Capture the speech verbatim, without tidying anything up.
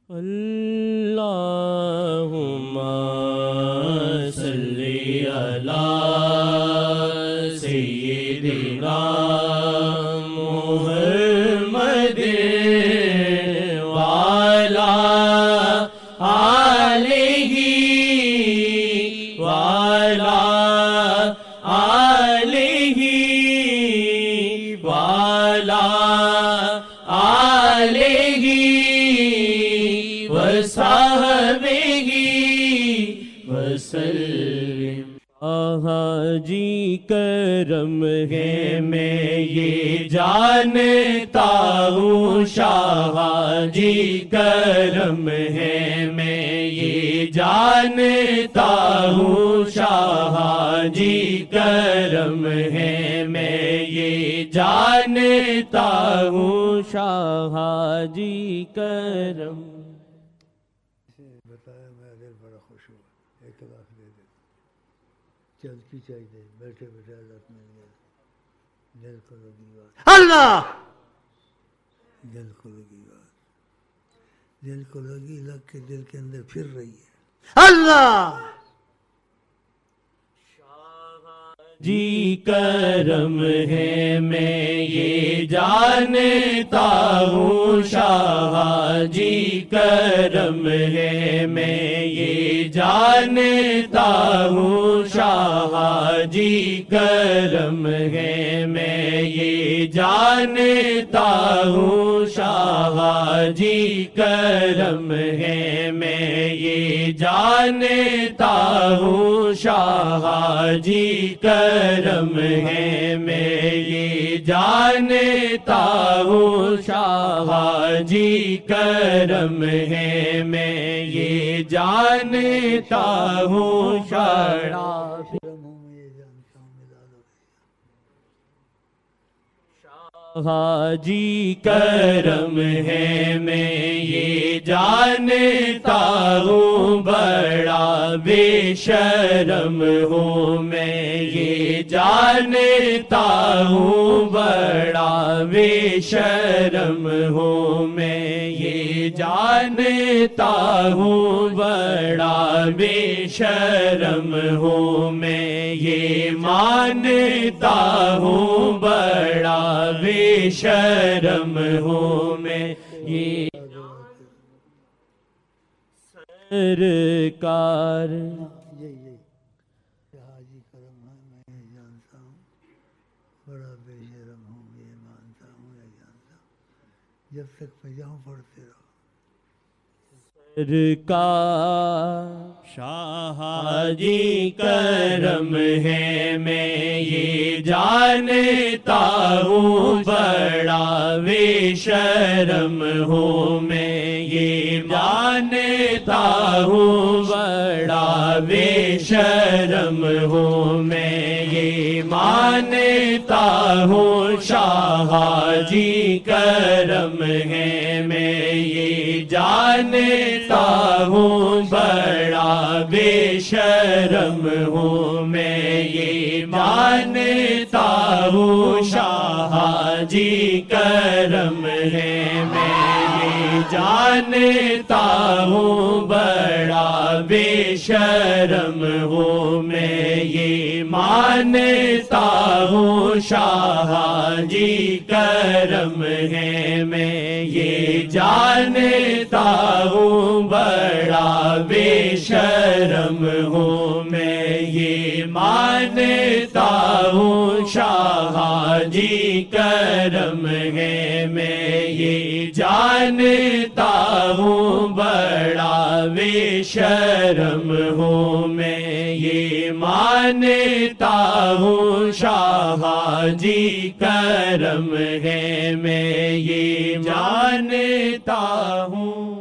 اللہم صلی علی سیدنا محمد وعلی آلہ وعلی آلہ وعلی آلہ وصحبہ وسلم۔ آہا جی کرم ہے میں یہ جانتا ہوں، شاہ جی کرم ہے میں یہ جانتا ہوں، شاہ جی کرم ہے میں یہ جانتا ہوں، شاہ جی کرم۔ بتایا میں دل بڑا خوش ہوا، ایک لاکھ دے دے، چل کی چاہیے، بیٹھے بیٹھے اللہ مل گیا، دل کو لگی بات، اللہ دل کو لگی بات، دل کو لگی لگ کے دل کے اندر پھر رہی ہے، اللہ جی کرم ہے میں یہ جانتا ہوں، شاہ جی کرم ہے میں یہ جانتا ہوں، شاہ جی کرم ہے میں یہ جانتا ہوں، شاہ جی کرم ہے میں یہ جانتا ہوں، شاہ جی کرم ہے میں یہ جانتا ہوں، شاہ جی کرم ہے میں یہ جانتا ہوں، شاہ جی کرم ہے میں یہ جانتا ہوں، بڑا بے شرم ہوں میں یہ جانتا ہوں، بڑا بے شرم ہوں میں یہ جانتا ہوں، بڑا بے شرم ہوں میں یہ مانتا ہوں، بڑا بے شرم ہوں میں یہ سرکار۔ یہ یہ حاجی کرم ہے میں یہ جانتا ہوں، بڑا بے شرم ہوں یہ مانتا ہوں یہ جانتا ہوں، جب تک میں جاؤں پڑھتے رہو۔ سرکار شاہ جی کرم ہے میں یہ جانتا ہوں، بڑا بے شرم ہوں میں یہ جانتا ہوں، بڑا بے شرم ہوں میں یہ مانتا ہوں، شاہ جی کرم ہے میں یہ جانتا ہوں، بڑا بے شرم ہوں میں یہ مانتا ہوں، شاہ جی کرم ہے میں یہ جانتا ہوں، بڑا بے شرم ہوں میں یہ مانتا ہوں، شاہ جی کرم ہے میں یہ جانتا ہوں، بڑا بے شرم ہوں میں یہ مانتا ہوں، شاہ جی کرم ہے میں یہ جانتا ہوں، بڑا بے شرم ہوں میں یہ مانتا ہوں، شاہ جی کرم ہے میں یہ جانتا ہوں۔